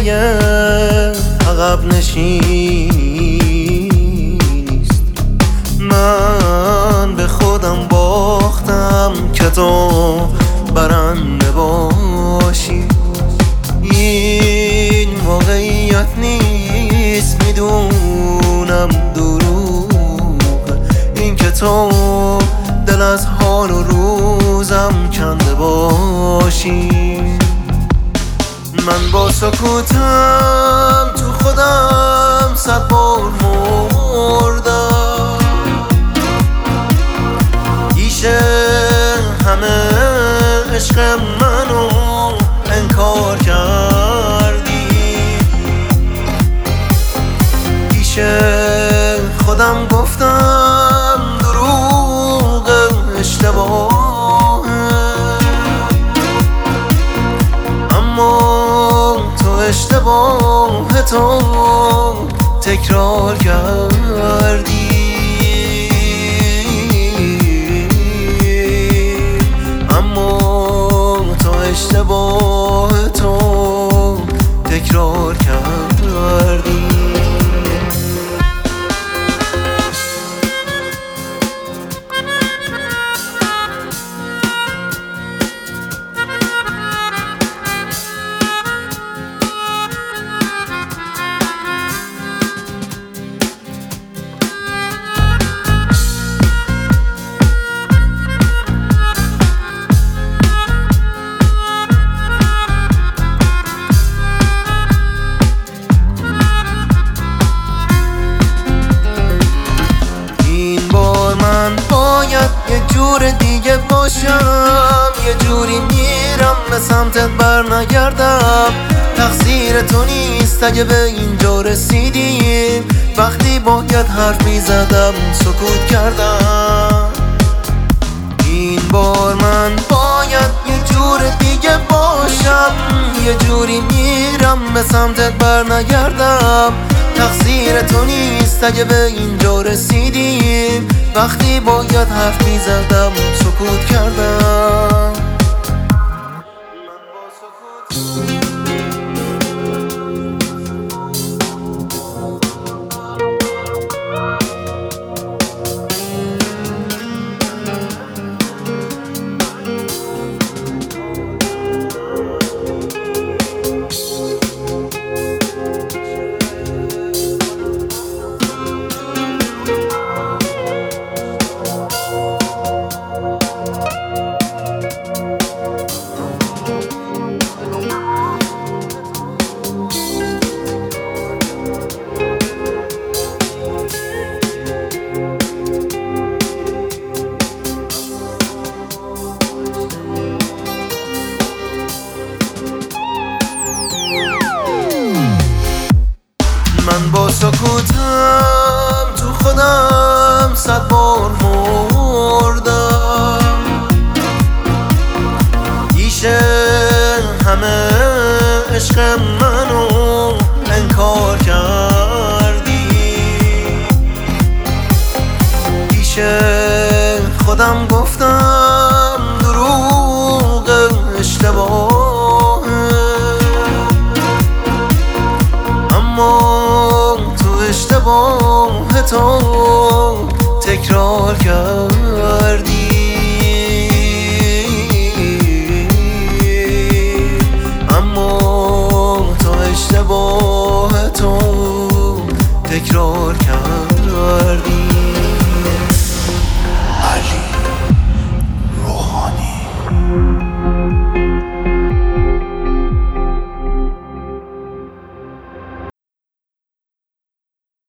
نتیجه عقب نشینیست. من به خودم باختم که تو برنده باشی. این واقعیت نیست، میدونم دروغ این که تو دل از حال و روزم کنده باشی. من با سکوتم تو خودم 100 بار مردم. پیشه همه عشق منو انکار کردی. پیشه خودم گفتم دروغ اشتباه، اما تو اشتباه تو تکرار کردی. اما تو اشتباه تو تکرار کردی. یه جور دیگه باشم، یه جوری میرم به سمتت بر نگردم. تقصیر تو نیست اگه به اینجا رسیدیم. وقتی باید حرف میزدم سکوت کردم. این بار من باید یه جور دیگه باشم، یه جوری میرم به سمتت بر نگردم. تقصیر تو نیست اگه به اینجا رسیدیم. وقتی باید حرف میزدم سکوت کردم. من با سکوتم تو خودم 100 بار مردم. پیشه همه عشق منو انکار کردی. پیشه خودم گفتم دروغ اشتباه، اما اشتباه تو تکرار کرد.